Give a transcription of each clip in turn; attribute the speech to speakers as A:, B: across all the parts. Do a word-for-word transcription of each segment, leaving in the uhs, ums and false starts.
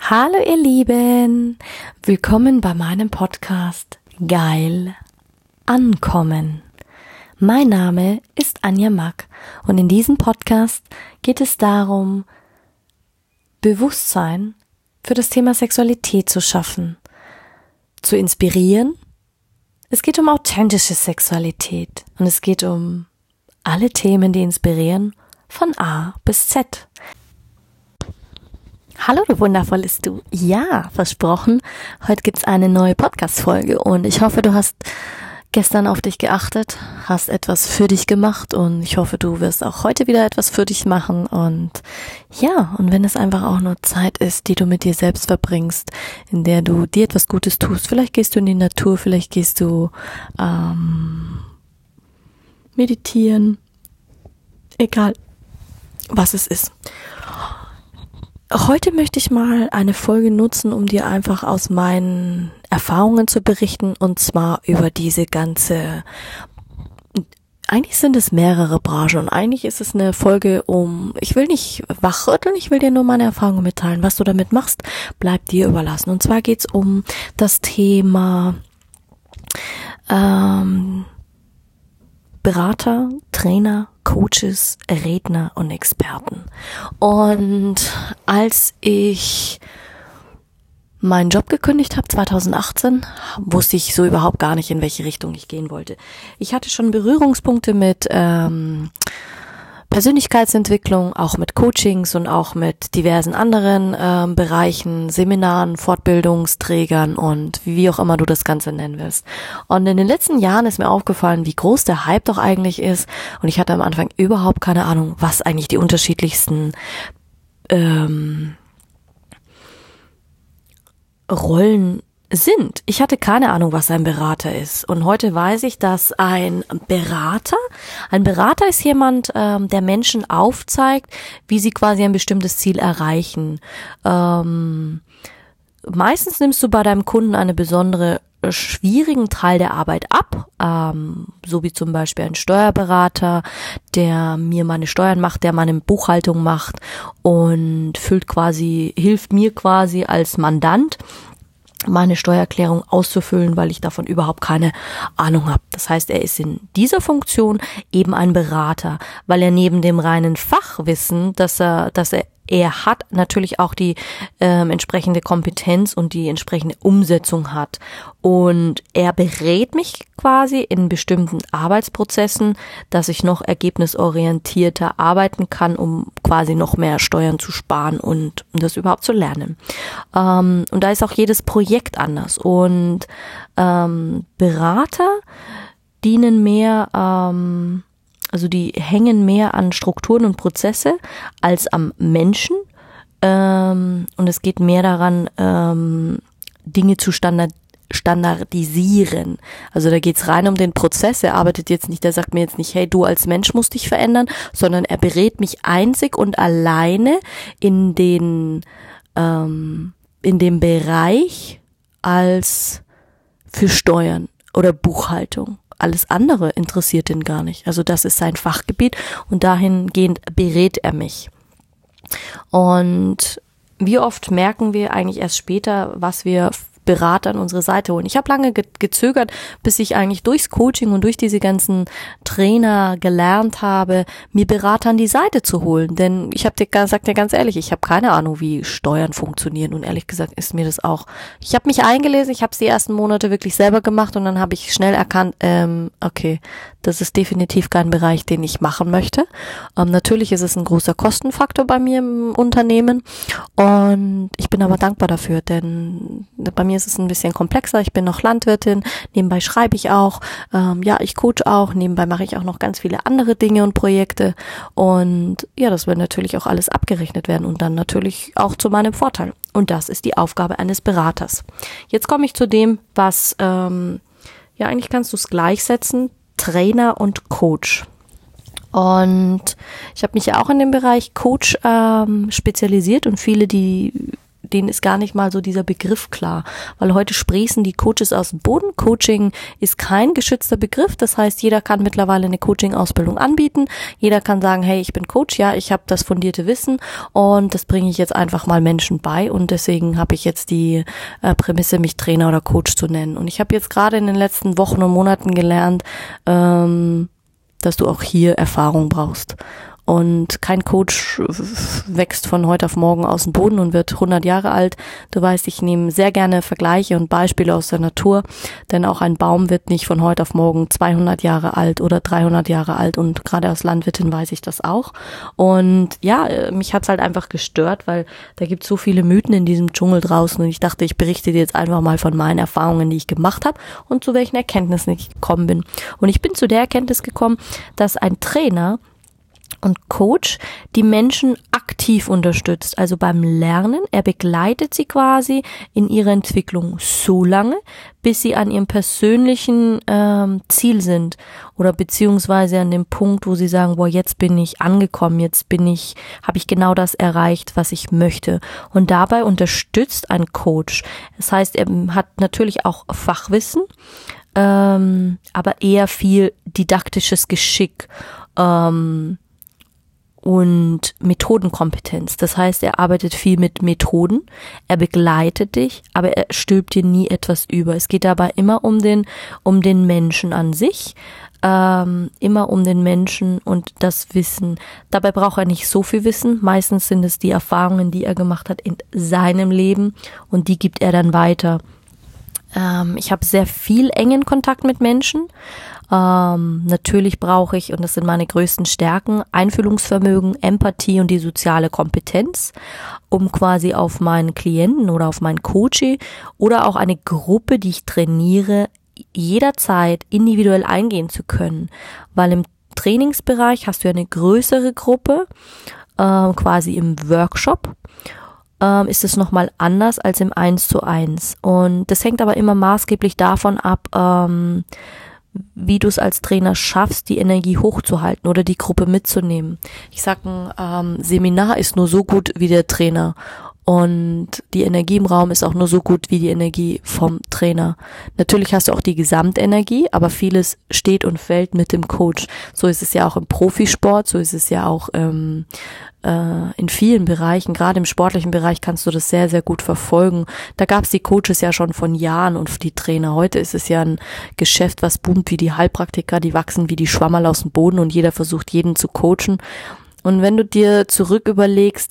A: Hallo ihr Lieben, willkommen bei meinem Podcast Geil Ankommen. Mein Name ist Anja Mack und in diesem Podcast geht es darum, Bewusstsein für das Thema Sexualität zu schaffen, zu inspirieren. Es geht um authentische Sexualität und es geht um alle Themen, die inspirieren, von A bis Z. Hallo du wundervolles Du. Ja, versprochen, heute gibt's eine neue Podcast-Folge und ich hoffe, du hast gestern auf dich geachtet, hast etwas für dich gemacht und ich hoffe, du wirst auch heute wieder etwas für dich machen und ja, und wenn es einfach auch nur Zeit ist, die du mit dir selbst verbringst, in der du dir etwas Gutes tust, vielleicht gehst du in die Natur, vielleicht gehst du ähm, meditieren, egal was es ist. Heute möchte ich mal eine Folge nutzen, um dir einfach aus meinen Erfahrungen zu berichten und zwar über diese ganze, eigentlich sind es mehrere Branchen und eigentlich ist es eine Folge um, ich will nicht wachrütteln, ich will dir nur meine Erfahrungen mitteilen. Was du damit machst, bleibt dir überlassen. Und zwar geht's um das Thema ähm, Berater, Trainer, Coaches, Redner und Experten. Und als ich meinen Job gekündigt habe, zwanzig achtzehn, wusste ich so überhaupt gar nicht, in welche Richtung ich gehen wollte. Ich hatte schon Berührungspunkte mit ähm, Persönlichkeitsentwicklung, auch mit Coachings und auch mit diversen anderen ähm, Bereichen, Seminaren, Fortbildungsträgern und wie auch immer du das Ganze nennen willst. Und in den letzten Jahren ist mir aufgefallen, wie groß der Hype doch eigentlich ist und ich hatte am Anfang überhaupt keine Ahnung, was eigentlich die unterschiedlichsten ähm, Rollen sind. Ich hatte keine Ahnung, was ein Berater ist. Und heute weiß ich, dass ein Berater, ein Berater ist jemand, ähm, der Menschen aufzeigt, wie sie quasi ein bestimmtes Ziel erreichen. Ähm, meistens nimmst du bei deinem Kunden eine besondere schwierigen Teil der Arbeit ab, ähm, so wie zum Beispiel ein Steuerberater, der mir meine Steuern macht, der meine Buchhaltung macht und füllt quasi, hilft mir quasi als Mandant, meine Steuererklärung auszufüllen, weil ich davon überhaupt keine Ahnung habe. Das heißt, er ist in dieser Funktion eben ein Berater, weil er neben dem reinen Fachwissen, dass er, dass er Er hat natürlich auch die ähm, entsprechende Kompetenz und die entsprechende Umsetzung hat. Und er berät mich quasi in bestimmten Arbeitsprozessen, dass ich noch ergebnisorientierter arbeiten kann, um quasi noch mehr Steuern zu sparen und um das überhaupt zu lernen. Ähm, und da ist auch jedes Projekt anders. Und ähm, Berater dienen mehr ähm, Also die hängen mehr an Strukturen und Prozesse als am Menschen. Ähm, und es geht mehr daran, ähm, Dinge zu standard, standardisieren. Also da geht's rein um den Prozess. Er arbeitet jetzt nicht, der sagt mir jetzt nicht, hey, du als Mensch musst dich verändern, sondern er berät mich einzig und alleine in den ähm, in dem Bereich als für Steuern oder Buchhaltung. Alles andere interessiert ihn gar nicht. Also das ist sein Fachgebiet und dahingehend berät er mich. Und wie oft merken wir eigentlich erst später, was wir Berater an unsere Seite holen. Ich habe lange ge- gezögert, bis ich eigentlich durchs Coaching und durch diese ganzen Trainer gelernt habe, mir Berater an die Seite zu holen. Denn ich habe dir gesagt, ja ganz ehrlich, ich habe keine Ahnung, wie Steuern funktionieren und ehrlich gesagt ist mir das auch. Ich habe mich eingelesen, ich habe es die ersten Monate wirklich selber gemacht und dann habe ich schnell erkannt, ähm, okay, das ist definitiv kein Bereich, den ich machen möchte. Ähm, natürlich ist es ein großer Kostenfaktor bei mir im Unternehmen und ich bin aber dankbar dafür, denn bei mir ist es ein bisschen komplexer. Ich bin noch Landwirtin, nebenbei schreibe ich auch, ähm, ja, ich coach auch, nebenbei mache ich auch noch ganz viele andere Dinge und Projekte und ja, das wird natürlich auch alles abgerechnet werden und dann natürlich auch zu meinem Vorteil. Und das ist die Aufgabe eines Beraters. Jetzt komme ich zu dem, was, ähm, ja, eigentlich kannst du es gleichsetzen, Trainer und Coach. Und ich habe mich ja auch in dem Bereich Coach ähm, spezialisiert und viele, die denen ist gar nicht mal so dieser Begriff klar, weil heute sprießen die Coaches aus dem Boden. Coaching ist kein geschützter Begriff, das heißt, jeder kann mittlerweile eine Coaching-Ausbildung anbieten, jeder kann sagen, hey, ich bin Coach, ja, ich habe das fundierte Wissen und das bringe ich jetzt einfach mal Menschen bei und deswegen habe ich jetzt die äh, Prämisse, mich Trainer oder Coach zu nennen. Und ich habe jetzt gerade in den letzten Wochen und Monaten gelernt, ähm, dass du auch hier Erfahrung brauchst. Und kein Coach wächst von heute auf morgen aus dem Boden und wird hundert Jahre alt. Du weißt, ich nehme sehr gerne Vergleiche und Beispiele aus der Natur, denn auch ein Baum wird nicht von heute auf morgen zweihundert Jahre alt oder dreihundert Jahre alt und gerade als Landwirtin weiß ich das auch. Und ja, mich hat's halt einfach gestört, weil da gibt es so viele Mythen in diesem Dschungel draußen und ich dachte, ich berichte dir jetzt einfach mal von meinen Erfahrungen, die ich gemacht habe und zu welchen Erkenntnissen ich gekommen bin. Und ich bin zu der Erkenntnis gekommen, dass ein Trainer und Coach die Menschen aktiv unterstützt, also beim Lernen. Er begleitet sie quasi in ihrer Entwicklung so lange, bis sie an ihrem persönlichen ähm, Ziel sind oder beziehungsweise an dem Punkt, wo sie sagen, boah, jetzt bin ich angekommen, jetzt bin ich, habe ich genau das erreicht, was ich möchte. Und dabei unterstützt ein Coach. Das heißt, er hat natürlich auch Fachwissen, ähm, aber eher viel didaktisches Geschick. Ähm, und Methodenkompetenz. Das heißt, er arbeitet viel mit Methoden, er begleitet dich, aber er stülpt dir nie etwas über. Es geht dabei immer um den, um den Menschen an sich, ähm, immer um den Menschen und das Wissen. Dabei braucht er nicht so viel Wissen. Meistens sind es die Erfahrungen, die er gemacht hat in seinem Leben und die gibt er dann weiter. Ähm, ich habe sehr viel engen Kontakt mit Menschen. Ähm, natürlich brauche ich, und das sind meine größten Stärken, Einfühlungsvermögen, Empathie und die soziale Kompetenz, um quasi auf meinen Klienten oder auf meinen Coach oder auch eine Gruppe, die ich trainiere, jederzeit individuell eingehen zu können. Weil im Trainingsbereich hast du ja eine größere Gruppe, äh, quasi im Workshop. Ist es nochmal anders als im eins zu eins. Und das hängt aber immer maßgeblich davon ab, ähm, wie du es als Trainer schaffst, die Energie hochzuhalten oder die Gruppe mitzunehmen. Ich sag, ein ähm, Seminar ist nur so gut wie der Trainer. Und die Energie im Raum ist auch nur so gut wie die Energie vom Trainer. Natürlich hast du auch die Gesamtenergie, aber vieles steht und fällt mit dem Coach. So ist es ja auch im Profisport, so ist es ja auch ähm, äh, in vielen Bereichen. Gerade im sportlichen Bereich kannst du das sehr, sehr gut verfolgen. Da gab es die Coaches ja schon von Jahren und die Trainer. Heute ist es ja ein Geschäft, was boomt wie die Heilpraktiker, die wachsen wie die Schwammerl aus dem Boden und jeder versucht, jeden zu coachen. Und wenn du dir zurück überlegst,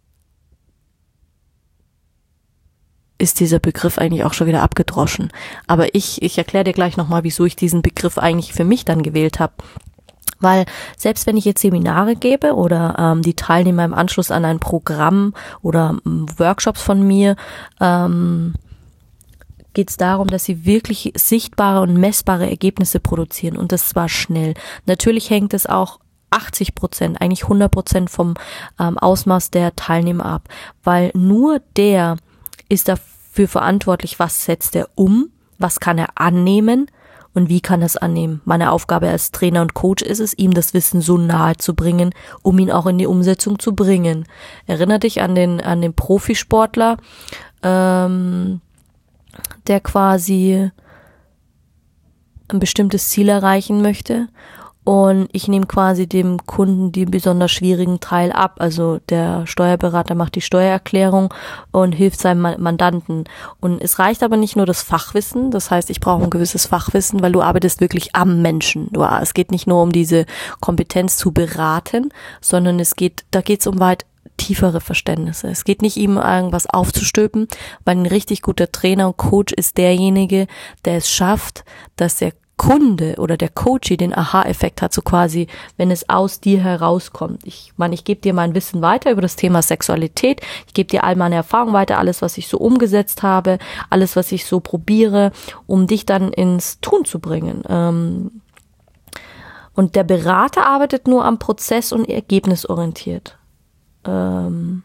A: ist dieser Begriff eigentlich auch schon wieder abgedroschen. Aber ich, ich erkläre dir gleich nochmal, wieso ich diesen Begriff eigentlich für mich dann gewählt habe. Weil selbst wenn ich jetzt Seminare gebe oder ähm, die Teilnehmer im Anschluss an ein Programm oder ähm, Workshops von mir, ähm, geht es darum, dass sie wirklich sichtbare und messbare Ergebnisse produzieren und das zwar schnell. Natürlich hängt es auch achtzig Prozent, eigentlich hundert Prozent vom ähm, Ausmaß der Teilnehmer ab, weil nur der ist dafür verantwortlich, was setzt er um, was kann er annehmen und wie kann er es annehmen. Meine Aufgabe als Trainer und Coach ist es, ihm das Wissen so nahe zu bringen, um ihn auch in die Umsetzung zu bringen. Erinner dich an den an den Profisportler, ähm, der quasi ein bestimmtes Ziel erreichen möchte. Und ich nehme quasi dem Kunden den besonders schwierigen Teil ab. Also der Steuerberater macht die Steuererklärung und hilft seinem Mandanten. Und es reicht aber nicht nur das Fachwissen. Das heißt, ich brauche ein gewisses Fachwissen, weil du arbeitest wirklich am Menschen. Du, es geht nicht nur um diese Kompetenz zu beraten, sondern es geht, da geht es um weit tiefere Verständnisse. Es geht nicht ihm irgendwas aufzustülpen, weil ein richtig guter Trainer und Coach ist derjenige, der es schafft, dass der Kunde oder der Coach den Aha-Effekt hat, so quasi, wenn es aus dir herauskommt. Ich meine, ich gebe dir mein Wissen weiter über das Thema Sexualität, ich gebe dir all meine Erfahrungen weiter, alles, was ich so umgesetzt habe, alles, was ich so probiere, um dich dann ins Tun zu bringen. Ähm und der Berater arbeitet nur am Prozess und ergebnisorientiert. Ähm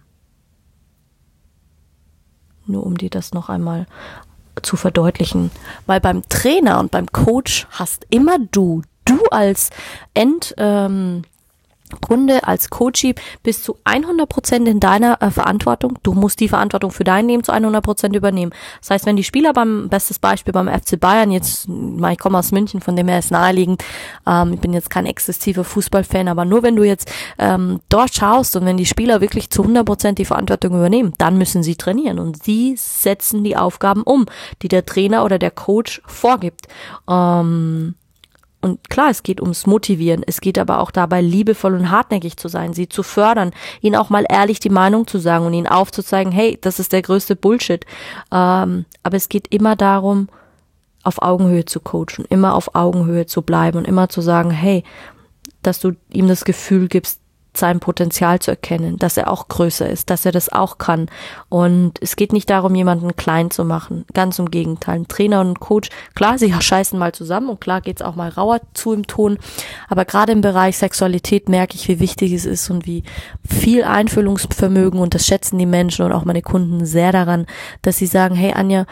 A: nur um dir das noch einmal zu verdeutlichen, weil beim Trainer und beim Coach hast immer du, du als End, ähm, Grunde als Coachie bist zu hundert Prozent in deiner äh, Verantwortung. Du musst die Verantwortung für dein Leben zu hundert Prozent übernehmen. Das heißt, wenn die Spieler beim, bestes Beispiel beim F C Bayern, jetzt, ich komme aus München, von dem her ist naheliegend, ähm, ich bin jetzt kein exzessiver Fußballfan, aber nur wenn du jetzt ähm, dort schaust und wenn die Spieler wirklich zu hundert Prozent die Verantwortung übernehmen, dann müssen sie trainieren und sie setzen die Aufgaben um, die der Trainer oder der Coach vorgibt. Ähm, Und klar, es geht ums Motivieren, es geht aber auch dabei, liebevoll und hartnäckig zu sein, sie zu fördern, ihnen auch mal ehrlich die Meinung zu sagen und ihnen aufzuzeigen, hey, das ist der größte Bullshit. Ähm, aber es geht immer darum, auf Augenhöhe zu coachen, immer auf Augenhöhe zu bleiben und immer zu sagen, hey, dass du ihm das Gefühl gibst, sein Potenzial zu erkennen, dass er auch größer ist, dass er das auch kann. Und es geht nicht darum, jemanden klein zu machen. Ganz im Gegenteil. Ein Trainer und ein Coach, klar, sie scheißen mal zusammen und klar geht's auch mal rauer zu im Ton. Aber gerade im Bereich Sexualität merke ich, wie wichtig es ist und wie viel Einfühlungsvermögen, und das schätzen die Menschen und auch meine Kunden sehr daran, dass sie sagen, hey Anja,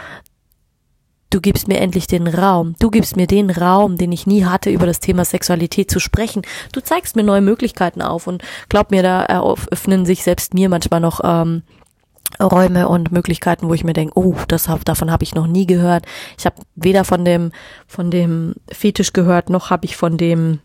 A: du gibst mir endlich den Raum. Du gibst mir den Raum, den ich nie hatte, über das Thema Sexualität zu sprechen. Du zeigst mir neue Möglichkeiten auf und glaub mir, da öffnen sich selbst mir manchmal noch ähm, Räume und Möglichkeiten, wo ich mir denke, oh, das hab, davon habe ich noch nie gehört. Ich habe weder von dem von dem Fetisch gehört, noch habe ich von dem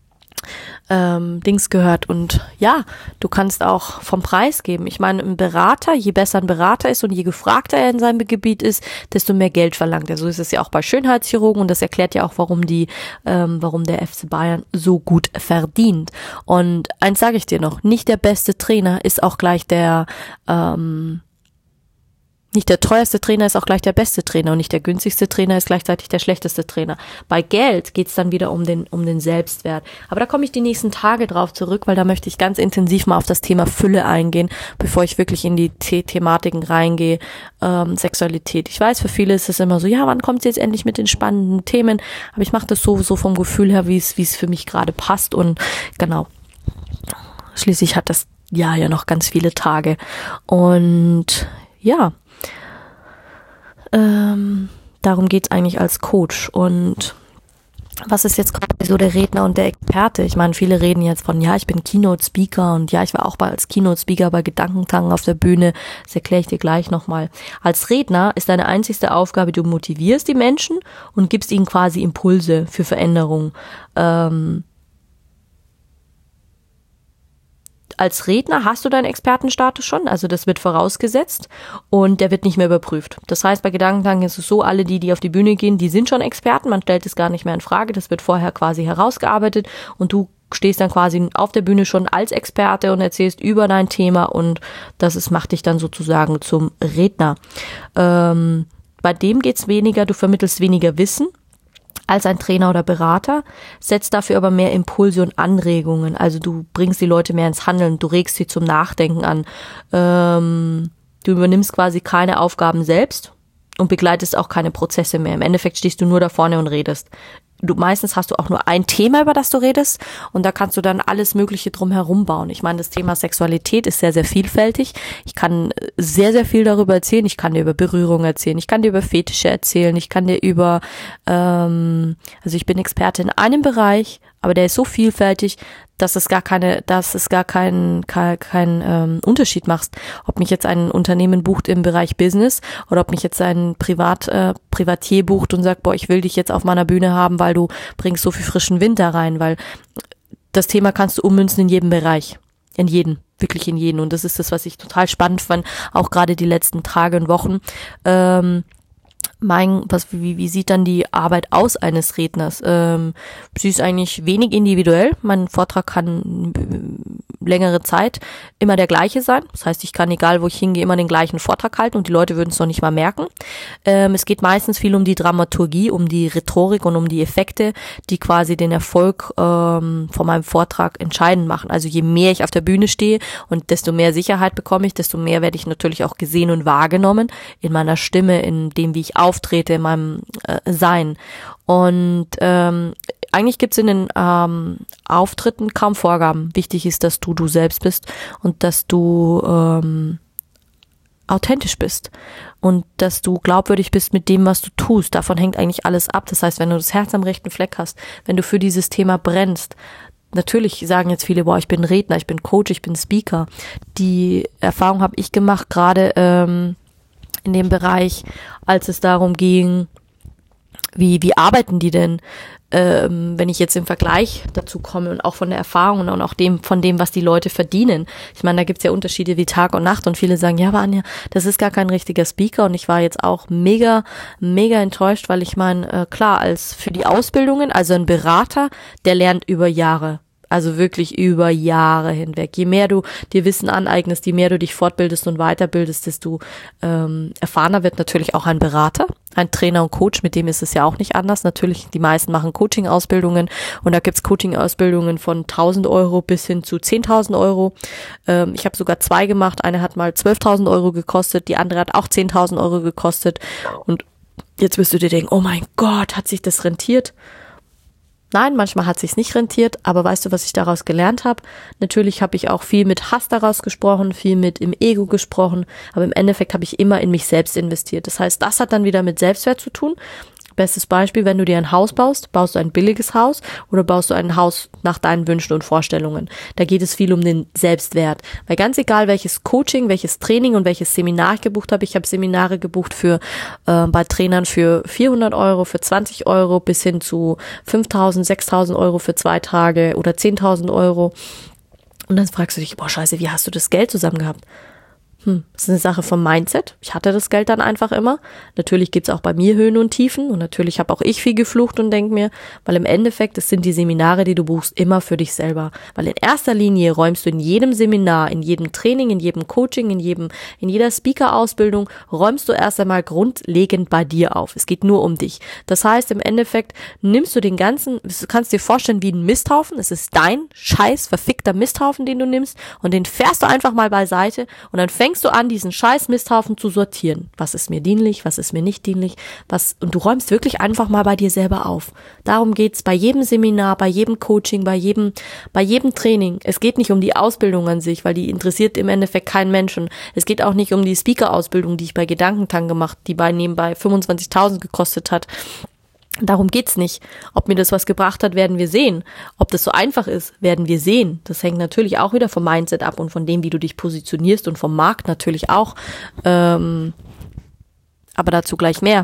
A: ähm, Dings gehört. Und ja, du kannst auch vom Preis geben. Ich meine, ein Berater, je besser ein Berater ist und je gefragter er in seinem Gebiet ist, desto mehr Geld verlangt er. So ist es ja auch bei Schönheitschirurgen, und das erklärt ja auch, warum die, ähm, warum der F C Bayern so gut verdient. Und eins sage ich dir noch, nicht der beste Trainer ist auch gleich der ähm, Nicht der teuerste Trainer ist auch gleich der beste Trainer und nicht der günstigste Trainer ist gleichzeitig der schlechteste Trainer. Bei Geld geht's dann wieder um den um den Selbstwert. Aber da komme ich die nächsten Tage drauf zurück, weil da möchte ich ganz intensiv mal auf das Thema Fülle eingehen, bevor ich wirklich in die The- Thematiken reingehe, ähm, Sexualität. Ich weiß, für viele ist es immer so, ja, wann kommt sie jetzt endlich mit den spannenden Themen? Aber ich mache das so so vom Gefühl her, wie es wie es für mich gerade passt, und genau. Schließlich hat das Jahr ja noch ganz viele Tage, und ja, Ähm, darum geht's eigentlich als Coach. Und was ist jetzt gerade so der Redner und der Experte? Ich meine, viele reden jetzt von, ja, ich bin Keynote-Speaker, und ja, ich war auch bei, als Keynote-Speaker bei Gedankentanken auf der Bühne. Das erkläre ich dir gleich nochmal. Als Redner ist deine einzigste Aufgabe, du motivierst die Menschen und gibst ihnen quasi Impulse für Veränderung. Ähm, Als Redner hast du deinen Expertenstatus schon, also das wird vorausgesetzt und der wird nicht mehr überprüft. Das heißt, bei Gedankentanken ist es so, alle die, die auf die Bühne gehen, die sind schon Experten, man stellt es gar nicht mehr in Frage, das wird vorher quasi herausgearbeitet und du stehst dann quasi auf der Bühne schon als Experte und erzählst über dein Thema, und das ist, macht dich dann sozusagen zum Redner. Ähm, bei dem geht's weniger, du vermittelst weniger Wissen als ein Trainer oder Berater, setzt dafür aber mehr Impulse und Anregungen. Also du bringst die Leute mehr ins Handeln, du regst sie zum Nachdenken an. Ähm, du übernimmst quasi keine Aufgaben selbst und begleitest auch keine Prozesse mehr. Im Endeffekt stehst du nur da vorne und redest. Du, meistens hast du auch nur ein Thema, über das du redest, und da kannst du dann alles Mögliche drum herum bauen. Ich meine, das Thema Sexualität ist sehr, sehr vielfältig. Ich kann sehr, sehr viel darüber erzählen. Ich kann dir über Berührung erzählen. Ich kann dir über Fetische erzählen. Ich kann dir über, ähm, also ich bin Experte in einem Bereich, aber der ist so vielfältig, dass es gar keine, dass es gar keinen kein, kein, ähm, Unterschied macht, ob mich jetzt ein Unternehmen bucht im Bereich Business oder ob mich jetzt ein Privat äh, Privatier bucht und sagt, boah, ich will dich jetzt auf meiner Bühne haben, weil du bringst so viel frischen Wind da rein, weil das Thema kannst du ummünzen in jedem Bereich, in jeden, wirklich in jeden, und das ist das, was ich total spannend fand, auch gerade die letzten Tage und Wochen. Ähm, Mein, was, wie, wie sieht dann die Arbeit aus eines Redners? Ähm, sie ist eigentlich wenig individuell. Mein Vortrag kann äh, längere Zeit immer der gleiche sein. Das heißt, ich kann, egal wo ich hingehe, immer den gleichen Vortrag halten und die Leute würden es noch nicht mal merken. Ähm, es geht meistens viel um die Dramaturgie, um die Rhetorik und um die Effekte, die quasi den Erfolg ähm, von meinem Vortrag entscheidend machen. Also je mehr ich auf der Bühne stehe und desto mehr Sicherheit bekomme ich, desto mehr werde ich natürlich auch gesehen und wahrgenommen in meiner Stimme, in dem, wie ich auftrete, in meinem äh, Sein. Und ähm, eigentlich gibt es in den ähm, Auftritten kaum Vorgaben. Wichtig ist, dass du du selbst bist und dass du ähm, authentisch bist und dass du glaubwürdig bist mit dem, was du tust. Davon hängt eigentlich alles ab. Das heißt, wenn du das Herz am rechten Fleck hast, wenn du für dieses Thema brennst, natürlich sagen jetzt viele, boah, ich bin Redner, ich bin Coach, ich bin Speaker. Die Erfahrung habe ich gemacht, gerade ähm, in dem Bereich, als es darum ging, wie wie arbeiten die denn, ähm, wenn ich jetzt im Vergleich dazu komme und auch von der Erfahrung und auch dem von dem, was die Leute verdienen. Ich meine, da gibt's ja Unterschiede wie Tag und Nacht und viele sagen, ja, aber Anja, das ist gar kein richtiger Speaker und ich war jetzt auch mega, mega enttäuscht, weil ich meine, äh, klar, als für die Ausbildungen, also ein Berater, der lernt über Jahre. Also wirklich über Jahre hinweg. Je mehr du dir Wissen aneignest, je mehr du dich fortbildest und weiterbildest, desto ähm, erfahrener wird natürlich auch ein Berater, ein Trainer und Coach, mit dem ist es ja auch nicht anders. Natürlich, die meisten machen Coaching-Ausbildungen und da gibt's Coaching-Ausbildungen von tausend Euro bis hin zu zehntausend Euro. Ähm, ich habe sogar zwei gemacht. Eine hat mal zwölftausend Euro gekostet, die andere hat auch zehntausend Euro gekostet. Und jetzt wirst du dir denken, oh mein Gott, hat sich das rentiert? Nein, manchmal hat sich's nicht rentiert, aber weißt du, was ich daraus gelernt habe? Natürlich habe ich auch viel mit Hass daraus gesprochen, viel mit im Ego gesprochen, aber im Endeffekt habe ich immer in mich selbst investiert. Das heißt, das hat dann wieder mit Selbstwert zu tun. Bestes Beispiel, wenn du dir ein Haus baust, baust du ein billiges Haus oder baust du ein Haus nach deinen Wünschen und Vorstellungen. Da geht es viel um den Selbstwert. Weil ganz egal, welches Coaching, welches Training und welches Seminar ich gebucht habe, ich habe Seminare gebucht für äh, bei Trainern für vierhundert Euro, für zwanzig Euro bis hin zu fünftausend, sechstausend Euro für zwei Tage oder zehntausend Euro. Und dann fragst du dich, boah scheiße, wie hast du das Geld zusammen gehabt? Hm, das ist eine Sache vom Mindset. Ich hatte das Geld dann einfach immer. Natürlich gibt's auch bei mir Höhen und Tiefen und natürlich habe auch ich viel geflucht und denk mir, weil im Endeffekt, es sind die Seminare, die du buchst, immer für dich selber. Weil in erster Linie räumst du in jedem Seminar, in jedem Training, in jedem Coaching, in jedem, in jeder Speaker-Ausbildung, räumst du erst einmal grundlegend bei dir auf. Es geht nur um dich. Das heißt, im Endeffekt nimmst du den ganzen, du kannst dir vorstellen wie ein Misthaufen. Es ist dein scheiß verfickter Misthaufen, den du nimmst und den fährst du einfach mal beiseite und dann fängst Fängst du an, diesen scheiß Misthaufen zu sortieren. Was ist mir dienlich, was ist mir nicht dienlich, was, und du räumst wirklich einfach mal bei dir selber auf. Darum geht's bei jedem Seminar, bei jedem Coaching, bei jedem, bei jedem Training. Es geht nicht um die Ausbildung an sich, weil die interessiert im Endeffekt keinen Menschen. Es geht auch nicht um die Speaker-Ausbildung, die ich bei Gedankentank gemacht, die bei nebenbei fünfundzwanzigtausend gekostet hat. Darum geht's nicht. Ob mir das was gebracht hat, werden wir sehen. Ob das so einfach ist, werden wir sehen. Das hängt natürlich auch wieder vom Mindset ab und von dem, wie du dich positionierst und vom Markt natürlich auch. Ähm, aber dazu gleich mehr.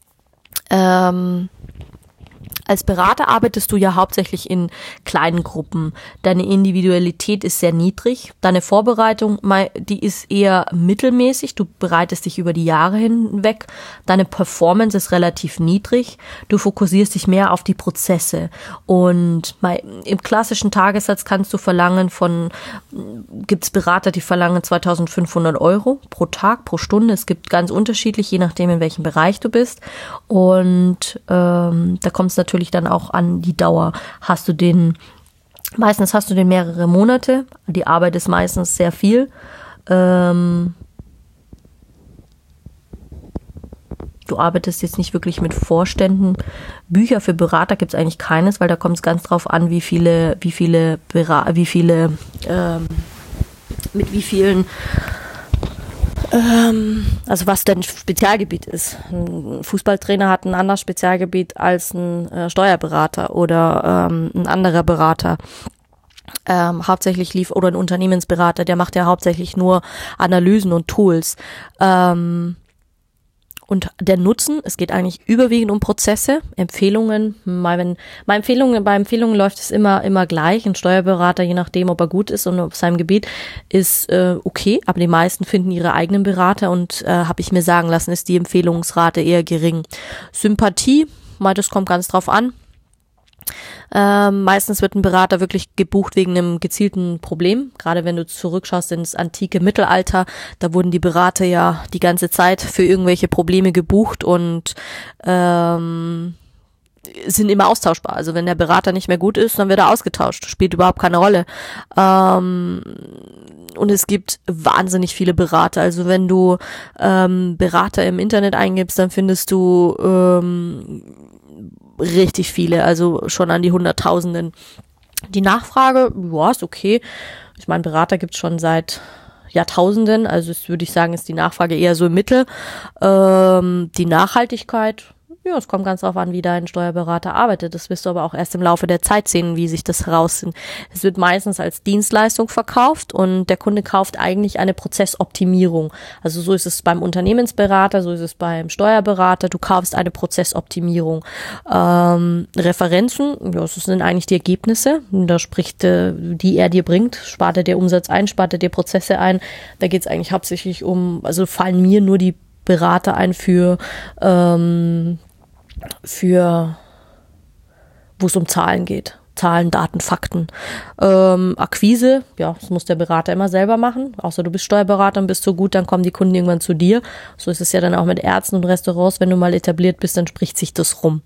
A: Ähm, Als Berater arbeitest du ja hauptsächlich in kleinen Gruppen. Deine Individualität ist sehr niedrig. Deine Vorbereitung, die ist eher mittelmäßig. Du bereitest dich über die Jahre hinweg. Deine Performance ist relativ niedrig. Du fokussierst dich mehr auf die Prozesse. Und im klassischen Tagessatz kannst du verlangen von, gibt's Berater, die verlangen zweitausendfünfhundert Euro pro Tag, pro Stunde. Es gibt ganz unterschiedlich, je nachdem, in welchem Bereich du bist. Und ähm, da kommt es natürlich dann auch an die Dauer. Hast du den, meistens hast du den mehrere Monate, die Arbeit ist meistens sehr viel. Ähm, du arbeitest jetzt nicht wirklich mit Vorständen. Bücher für Berater gibt es eigentlich keines, weil da kommt es ganz drauf an, wie viele, wie viele, Bera- wie viele, ähm, mit wie vielen also was dein Spezialgebiet ist. Ein Fußballtrainer hat ein anderes Spezialgebiet als ein äh, Steuerberater oder ähm, ein anderer Berater. Ähm, hauptsächlich lief, oder ein Unternehmensberater, der macht ja hauptsächlich nur Analysen und Tools. Ähm, Und der Nutzen, es geht eigentlich überwiegend um Prozesse, Empfehlungen. Mal wenn, bei Empfehlungen, bei Empfehlungen läuft es immer, immer gleich. Ein Steuerberater, je nachdem, ob er gut ist und auf seinem Gebiet, ist äh, okay. Aber die meisten finden ihre eigenen Berater und äh, habe ich mir sagen lassen, ist die Empfehlungsrate eher gering. Sympathie, mal das kommt ganz drauf an. Ähm, meistens wird ein Berater wirklich gebucht wegen einem gezielten Problem. Gerade wenn du zurückschaust ins antike Mittelalter, da wurden die Berater ja die ganze Zeit für irgendwelche Probleme gebucht und ähm, sind immer austauschbar. Also wenn der Berater nicht mehr gut ist, dann wird er ausgetauscht. Spielt überhaupt keine Rolle. Ähm, und es gibt wahnsinnig viele Berater. Also wenn du ähm, Berater im Internet eingibst, dann findest du ähm, richtig viele, also schon an die Hunderttausenden. Die Nachfrage, ja, ist okay. Ich meine, Berater gibt's schon seit Jahrtausenden, also das würde ich sagen, ist die Nachfrage eher so im Mittel. Ähm, die Nachhaltigkeit, Ja, es kommt ganz drauf an, wie dein Steuerberater arbeitet. Das wirst du aber auch erst im Laufe der Zeit sehen, wie sich das herausfindet. Es wird meistens als Dienstleistung verkauft und der Kunde kauft eigentlich eine Prozessoptimierung. Also so ist es beim Unternehmensberater, so ist es beim Steuerberater. Du kaufst eine Prozessoptimierung. Ähm, Referenzen, ja, das sind eigentlich die Ergebnisse. Da spricht, äh, die er dir bringt. Spart er dir Umsatz ein, spart er dir Prozesse ein. Da geht es eigentlich hauptsächlich um, also fallen mir nur die Berater ein für, ähm, für, wo es um Zahlen geht. Zahlen, Daten, Fakten. Ähm, Akquise, ja, das muss der Berater immer selber machen. Außer du bist Steuerberater und bist so gut, dann kommen die Kunden irgendwann zu dir. So ist es ja dann auch mit Ärzten und Restaurants. Wenn du mal etabliert bist, dann spricht sich das rum.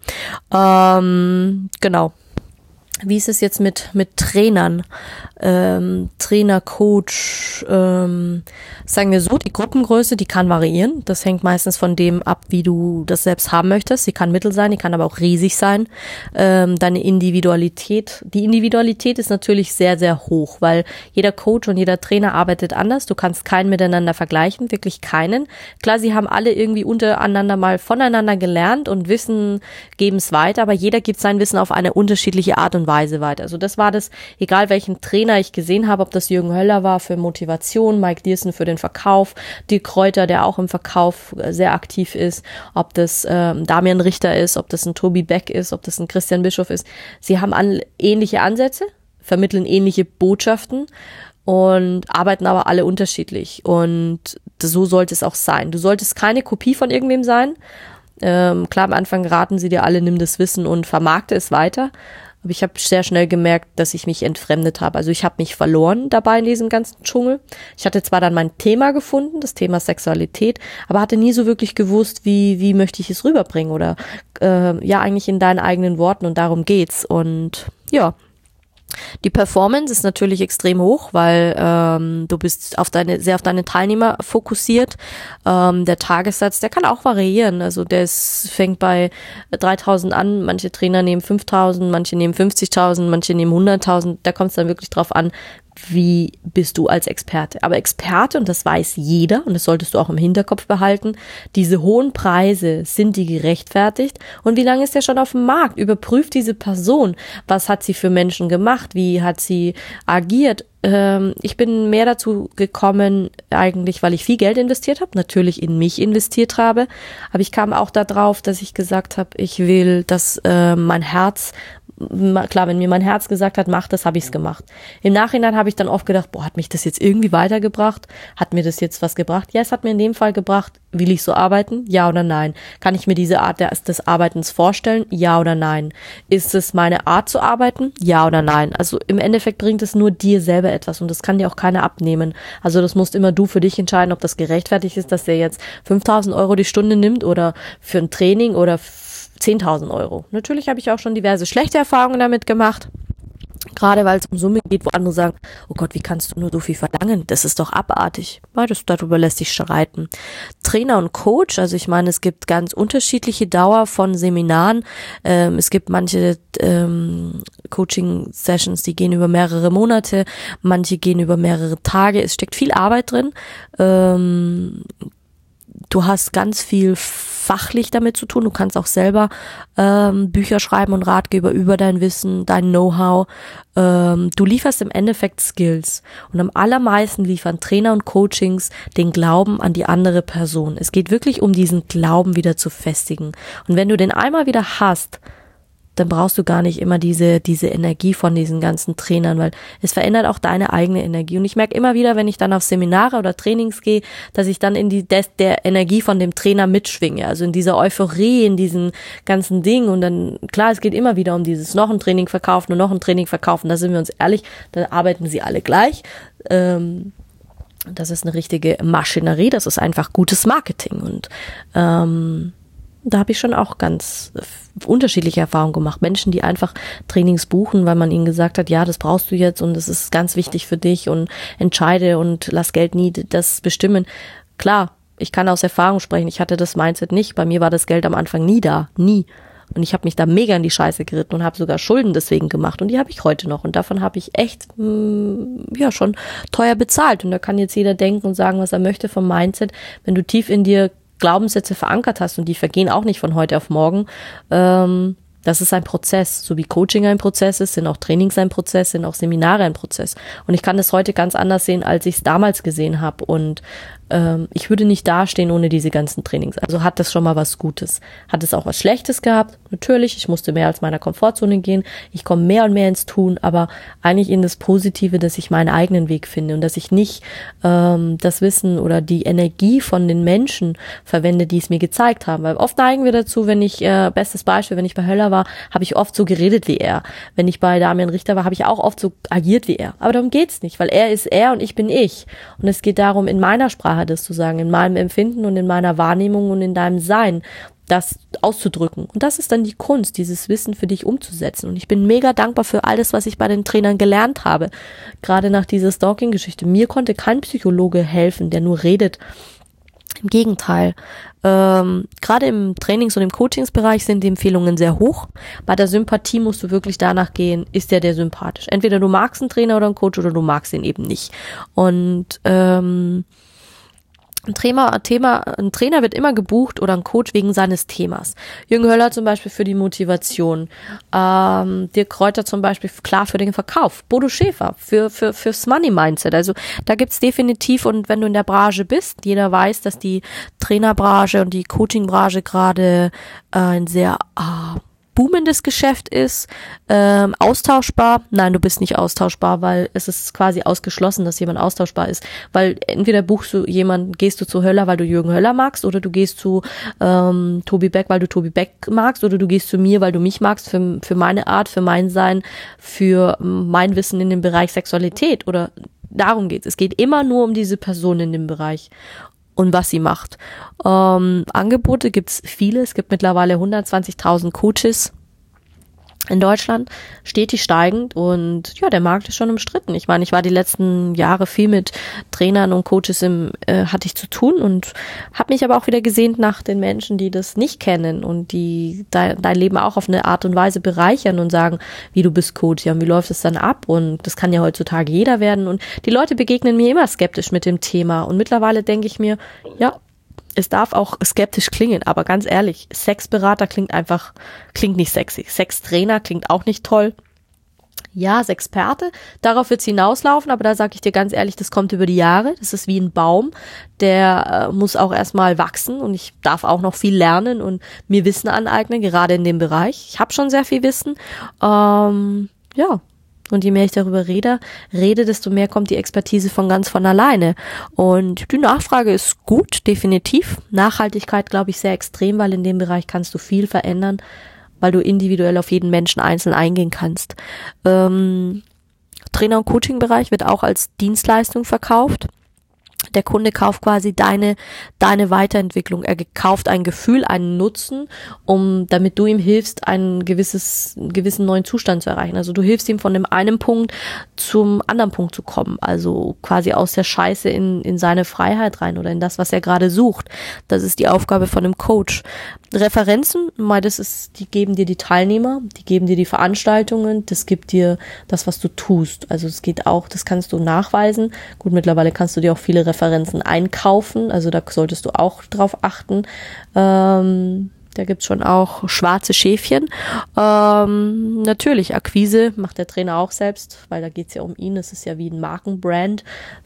A: Ähm, genau. Wie ist es jetzt mit mit Trainern, ähm, Trainer, Coach, ähm, sagen wir so, die Gruppengröße, die kann variieren. Das hängt meistens von dem ab, wie du das selbst haben möchtest. Sie kann mittel sein, die kann aber auch riesig sein. Ähm, deine Individualität, die Individualität ist natürlich sehr, sehr hoch, weil jeder Coach und jeder Trainer arbeitet anders. Du kannst keinen miteinander vergleichen, wirklich keinen. Klar, sie haben alle irgendwie untereinander mal voneinander gelernt und Wissen geben es weiter, aber jeder gibt sein Wissen auf eine unterschiedliche Art und Weise weiter. Also das war das, egal welchen Trainer ich gesehen habe, ob das Jürgen Höller war für Motivation, Mike Diersen für den Verkauf, Dirk Kräuter, der auch im Verkauf sehr aktiv ist, ob das ähm, Damian Richter ist, ob das ein Tobi Beck ist, ob das ein Christian Bischof ist. Sie haben an, ähnliche Ansätze, vermitteln ähnliche Botschaften und arbeiten aber alle unterschiedlich. Und so sollte es auch sein. Du solltest keine Kopie von irgendwem sein. Ähm, klar, am Anfang raten sie dir alle, nimm das Wissen und vermarkte es weiter. Aber ich habe sehr schnell gemerkt, dass ich mich entfremdet habe. Also ich habe mich verloren dabei in diesem ganzen Dschungel. Ich hatte zwar dann mein Thema gefunden, das Thema Sexualität, aber hatte nie so wirklich gewusst, wie wie möchte ich es rüberbringen oder äh, ja eigentlich in deinen eigenen Worten, und darum geht's. Und ja, die Performance ist natürlich extrem hoch, weil ähm, du bist auf deine sehr auf deine Teilnehmer fokussiert. Ähm, der Tagessatz, der kann auch variieren. Also der ist, fängt bei dreitausend an. Manche Trainer nehmen fünftausend, manche nehmen fünfzigtausend, manche nehmen hunderttausend. Da kommt es dann wirklich drauf an, wie bist du als Experte. Aber Experte, und das weiß jeder, und das solltest du auch im Hinterkopf behalten, diese hohen Preise, sind die gerechtfertigt? Und wie lange ist der schon auf dem Markt? Überprüft diese Person, was hat sie für Menschen gemacht, wie hat sie agiert? Ähm, ich bin mehr dazu gekommen, eigentlich, weil ich viel Geld investiert habe, natürlich in mich investiert habe, aber ich kam auch darauf, dass ich gesagt habe, ich will, dass äh, mein Herz, klar, wenn mir mein Herz gesagt hat, mach das, habe ich es gemacht. Im Nachhinein habe ich dann oft gedacht, boah, hat mich das jetzt irgendwie weitergebracht? Hat mir das jetzt was gebracht? Ja, es hat mir in dem Fall gebracht. Will ich so arbeiten? Ja oder nein? Kann ich mir diese Art des, des Arbeitens vorstellen? Ja oder nein? Ist es meine Art zu arbeiten? Ja oder nein? Also im Endeffekt bringt es nur dir selber etwas und das kann dir auch keiner abnehmen. Also das musst immer du für dich entscheiden, ob das gerechtfertigt ist, dass der jetzt fünftausend Euro die Stunde nimmt oder für ein Training oder zehntausend Euro. Natürlich habe ich auch schon diverse schlechte Erfahrungen damit gemacht. Gerade weil es um Summen geht, wo andere sagen, oh Gott, wie kannst du nur so viel verlangen? Das ist doch abartig. Ja, das, darüber lässt sich streiten. Trainer und Coach, also ich meine, es gibt ganz unterschiedliche Dauer von Seminaren. Ähm, es gibt manche ähm, Coaching-Sessions, die gehen über mehrere Monate, manche gehen über mehrere Tage. Es steckt viel Arbeit drin. Ähm, Du hast ganz viel fachlich damit zu tun. Du kannst auch selber ähm, Bücher schreiben und Ratgeber über dein Wissen, dein Know-how. Ähm, du lieferst im Endeffekt Skills. Und am allermeisten liefern Trainer und Coachings den Glauben an die andere Person. Es geht wirklich um diesen Glauben wieder zu festigen. Und wenn du den einmal wieder hast, dann brauchst du gar nicht immer diese diese Energie von diesen ganzen Trainern, weil es verändert auch deine eigene Energie. Und ich merke immer wieder, wenn ich dann auf Seminare oder Trainings gehe, dass ich dann in die des, der Energie von dem Trainer mitschwinge, also in dieser Euphorie, in diesen ganzen Dingen. Und dann, klar, es geht immer wieder um dieses noch ein Training verkaufen und noch ein Training verkaufen. Da sind wir uns ehrlich, da arbeiten sie alle gleich. Ähm, das ist eine richtige Maschinerie, das ist einfach gutes Marketing. Und ähm, da habe ich schon auch ganz unterschiedliche Erfahrungen gemacht. Menschen, die einfach Trainings buchen, weil man ihnen gesagt hat, ja, das brauchst du jetzt und das ist ganz wichtig für dich und entscheide und lass Geld nie das bestimmen. Klar, ich kann aus Erfahrung sprechen, ich hatte das Mindset nicht. Bei mir war das Geld am Anfang nie da, nie. Und ich habe mich da mega in die Scheiße geritten und habe sogar Schulden deswegen gemacht. Und die habe ich heute noch. Und davon habe ich echt, mh, ja, schon teuer bezahlt. Und da kann jetzt jeder denken und sagen, was er möchte vom Mindset. Wenn du tief in dir Glaubenssätze verankert hast und die vergehen auch nicht von heute auf morgen, ähm, das ist ein Prozess. So wie Coaching ein Prozess ist, sind auch Trainings ein Prozess, sind auch Seminare ein Prozess. Und ich kann das heute ganz anders sehen, als ich es damals gesehen habe. Und ähm, ich würde nicht dastehen ohne diese ganzen Trainings. Also hat das schon mal was Gutes. Hat es auch was Schlechtes gehabt? Natürlich, ich musste mehr als meiner Komfortzone gehen. Ich komme mehr und mehr ins Tun, aber eigentlich in das Positive, dass ich meinen eigenen Weg finde und dass ich nicht ähm, das Wissen oder die Energie von den Menschen verwende, die es mir gezeigt haben. Weil oft neigen wir dazu, wenn ich, äh, bestes Beispiel, wenn ich bei Höller war, habe ich oft so geredet wie er. Wenn ich bei Damian Richter war, habe ich auch oft so agiert wie er. Aber darum geht's nicht, weil er ist er und ich bin ich. Und es geht darum, in meiner Sprache das zu sagen, in meinem Empfinden und in meiner Wahrnehmung und in deinem Sein, das auszudrücken. Und das ist dann die Kunst, dieses Wissen für dich umzusetzen. Und ich bin mega dankbar für alles, was ich bei den Trainern gelernt habe. Gerade nach dieser Stalking-Geschichte. Mir konnte kein Psychologe helfen, der nur redet. Im Gegenteil. Ähm, gerade im Trainings- und im Coachingsbereich sind die Empfehlungen sehr hoch. Bei der Sympathie musst du wirklich danach gehen, ist der der sympathisch. Entweder du magst einen Trainer oder einen Coach oder du magst ihn eben nicht. Und ähm, Ein Thema, Thema, ein Trainer wird immer gebucht oder ein Coach wegen seines Themas. Jürgen Höller zum Beispiel für die Motivation, ähm, Dirk Kräuter zum Beispiel klar für den Verkauf, Bodo Schäfer für für fürs Money Mindset. Also da gibt's definitiv, und wenn du in der Branche bist, jeder weiß, dass die Trainerbranche und die Coachingbranche gerade äh, ein sehr äh, boomendes Geschäft ist, ähm, austauschbar. Nein, du bist nicht austauschbar, weil es ist quasi ausgeschlossen, dass jemand austauschbar ist, weil entweder buchst du jemanden, gehst du zu Höller, weil du Jürgen Höller magst, oder du gehst zu ähm, Tobi Beck, weil du Tobi Beck magst, oder du gehst zu mir, weil du mich magst, für, für meine Art, für mein Sein, für mein Wissen in dem Bereich Sexualität, oder darum geht's. Es geht immer nur um diese Person in dem Bereich und was sie macht. Ähm, Angebote gibt's viele. Es gibt mittlerweile hundertzwanzigtausend Coaches in Deutschland, stetig steigend, und ja, der Markt ist schon umstritten. Ich meine, ich war die letzten Jahre viel mit Trainern und Coaches im, äh, hatte ich zu tun, und habe mich aber auch wieder gesehnt nach den Menschen, die das nicht kennen und die dein, dein Leben auch auf eine Art und Weise bereichern und sagen, wie du bist Coach, ja, und wie läuft es dann ab? Und das kann ja heutzutage jeder werden, und die Leute begegnen mir immer skeptisch mit dem Thema, und mittlerweile denke ich mir, ja, es darf auch skeptisch klingen, aber ganz ehrlich, Sexberater klingt einfach, klingt nicht sexy. Sextrainer klingt auch nicht toll. Ja, Sexperte, darauf wird's hinauslaufen, aber da sage ich dir ganz ehrlich, das kommt über die Jahre. Das ist wie ein Baum, der äh, muss auch erstmal wachsen, und ich darf auch noch viel lernen und mir Wissen aneignen, gerade in dem Bereich. Ich habe schon sehr viel Wissen. Ähm, ja. Und je mehr ich darüber rede, rede, desto mehr kommt die Expertise von ganz von alleine. Und die Nachfrage ist gut, definitiv. Nachhaltigkeit, glaube ich, sehr extrem, weil in dem Bereich kannst du viel verändern, weil du individuell auf jeden Menschen einzeln eingehen kannst. Ähm, Trainer- und Coaching-Bereich wird auch als Dienstleistung verkauft. Der Kunde kauft quasi deine deine Weiterentwicklung. Er kauft ein Gefühl, einen Nutzen, um damit du ihm hilfst, einen gewisses einen gewissen neuen Zustand zu erreichen. Also du hilfst ihm von dem einen Punkt zum anderen Punkt zu kommen. Also quasi aus der Scheiße in in seine Freiheit rein oder in das, was er gerade sucht. Das ist die Aufgabe von einem Coach. Referenzen, mal das ist, die geben dir die Teilnehmer, die geben dir die Veranstaltungen, das gibt dir das, was du tust. Also es geht auch, das kannst du nachweisen. Gut, mittlerweile kannst du dir auch viele Referenzen einkaufen, also da solltest du auch drauf achten. Ähm, da gibt's schon auch schwarze Schäfchen. Ähm, natürlich, Akquise macht der Trainer auch selbst, weil da geht's ja um ihn. Es ist ja wie ein Markenbrand.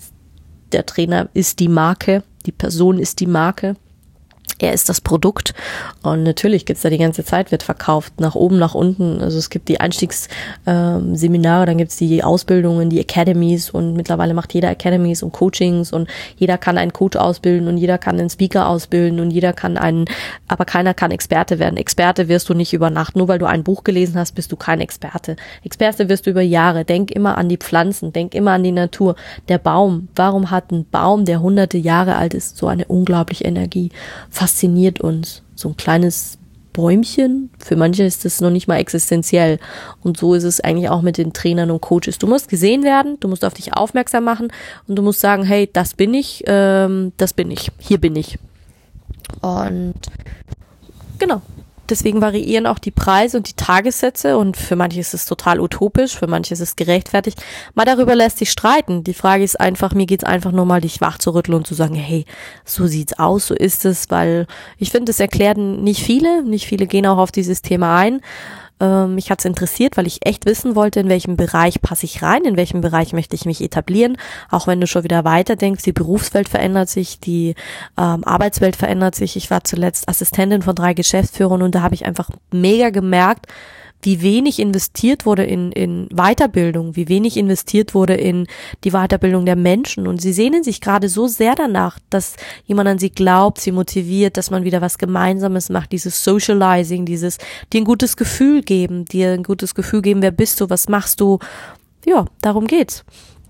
A: Der Trainer ist die Marke, die Person ist die Marke. Er ist das Produkt, und natürlich gibt's da die ganze Zeit, wird verkauft, nach oben, nach unten. Also es gibt die Einstiegsseminare, ähm, dann gibt's die Ausbildungen, die Academies, und mittlerweile macht jeder Academies und Coachings, und jeder kann einen Coach ausbilden und jeder kann einen Speaker ausbilden und jeder kann einen, aber keiner kann Experte werden. Experte wirst du nicht über Nacht, nur weil du ein Buch gelesen hast, bist du kein Experte. Experte wirst du über Jahre. Denk immer an die Pflanzen, denk immer an die Natur. Der Baum, warum hat ein Baum, der hunderte Jahre alt ist, so eine unglaubliche Energie? Fasziniert uns. So ein kleines Bäumchen, für manche ist das noch nicht mal existenziell. Und so ist es eigentlich auch mit den Trainern und Coaches. Du musst gesehen werden, du musst auf dich aufmerksam machen, und du musst sagen, hey, das bin ich, ähm, das bin ich, hier bin ich. Und genau, deswegen variieren auch die Preise und die Tagessätze und für manche ist es total utopisch, für manche ist es gerechtfertigt. Mal darüber lässt sich streiten. Die Frage ist einfach, mir geht's einfach nur mal, dich wach zu rütteln und zu sagen, hey, so sieht's aus, so ist es, weil ich finde, das erklären nicht viele, nicht viele gehen auch auf dieses Thema ein. Ähm, mich hat's interessiert, weil ich echt wissen wollte, in welchem Bereich passe ich rein, in welchem Bereich möchte ich mich etablieren, auch wenn du schon wieder weiter denkst, die Berufswelt verändert sich, die ähm, Arbeitswelt verändert sich. Ich war zuletzt Assistentin von drei Geschäftsführern und da habe ich einfach mega gemerkt, wie wenig investiert wurde in, in Weiterbildung, wie wenig investiert wurde in die Weiterbildung der Menschen. Und sie sehnen sich gerade so sehr danach, dass jemand an sie glaubt, sie motiviert, dass man wieder was Gemeinsames macht, dieses Socializing, dieses dir ein gutes Gefühl geben, dir ein gutes Gefühl geben, wer bist du, was machst du. Ja, darum geht's.